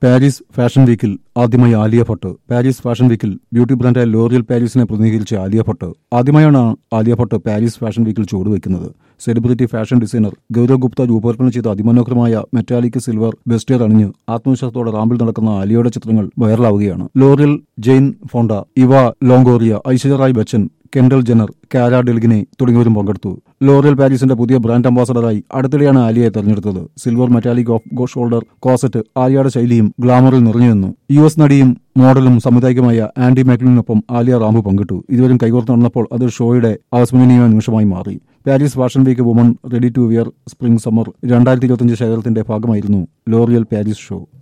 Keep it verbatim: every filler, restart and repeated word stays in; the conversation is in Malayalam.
പാരീസ് ഫാഷൻ വീക്കിൽ ആദ്യമായി ആലിയ ഭട്ട്. പാരീസ് ഫാഷൻ വീക്കിൽ ബ്യൂട്ടി ബ്രാൻഡായ ലോറിയൽ പാരീസിനെ പ്രതിനിധീകരിച്ച ആലിയ ഭട്ട് ആദ്യമായാണ് ആലിയ ഭട്ട് പാരീസ് ഫാഷൻ വീക്കിൽ ചുവടുവെക്കുന്നത്. Celebrity fashion designer Gaurav Gupta രൂപകൽപ്പന ചെയ്ത അതിമനോഹരമായ മെറ്റാലിക് സിൽവർ വെസ്റ്റേർ അണിഞ്ഞ് ആത്മവിശ്വാസത്തോടെ റാമ്പിൽ നടക്കുന്ന ആലിയയുടെ ചിത്രങ്ങൾ വൈറലാവുകയാണ്. L'Oréal, Jane Fonda, Eva Longoria, Aishwarya Rai Bachchan, Kendall Jenner, Cara Delevingne തുടങ്ങിയവരും പങ്കെടുത്തു. ലോറിയൽ പാരീസിന്റെ പുതിയ ബ്രാൻഡ് അംബാസഡറായി അടുത്തിടെയാണ് ആലിയയെ തെരഞ്ഞെടുത്തത്. Silver metallic off go shoulder corset ആലിയയുടെ ശൈലിയും ഗ്ലാമറിൽ നിറഞ്ഞുനിന്നു. യു എസ് നടിയും മോഡലും സംവിധായകമായ ആൻഡി മാക്ലിനൊപ്പം ആലിയ റാമ്പ് പങ്കിട്ടു. ഇരുവരും കൈകോർത്ത് നടന്നപ്പോൾ അത് ഷോയുടെ അവിസ്മരണീയ നിമിഷമായി മാറി. Paris fashion week woman ready to wear spring summer രണ്ടായിരത്തി ഇരുപത്തിയഞ്ച് ശേഖരത്തിന്റെ ഭാഗമായിരുന്നു ലോറിയൽ പാരീസ് ഷോ.